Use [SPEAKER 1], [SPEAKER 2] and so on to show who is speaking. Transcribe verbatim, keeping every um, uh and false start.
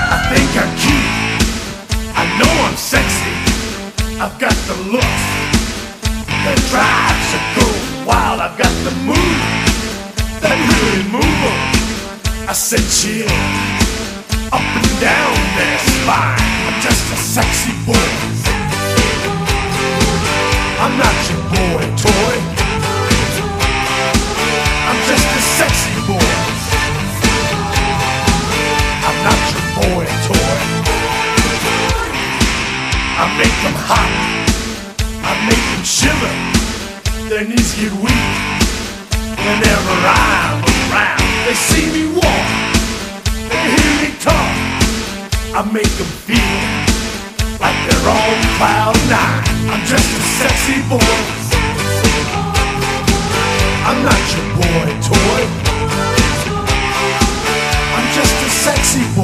[SPEAKER 1] I think I'm cute, I know I'm sexy. I've got the looks that drives a girl wild. I've got the moves that really move 'em. I said chill, up and down their spine. I'm just a sexy boy, I'm not your boy toy. I'm just a sexy boy, I'm not your boy toy. I make them hot, I make them shiver, their knees get weak whenever I'm around. They see me walk, they hear me talk, I make them feel like they're on cloud nine. I'm just a sexy boy, I'm not your boy toy. I'm just a sexy boy,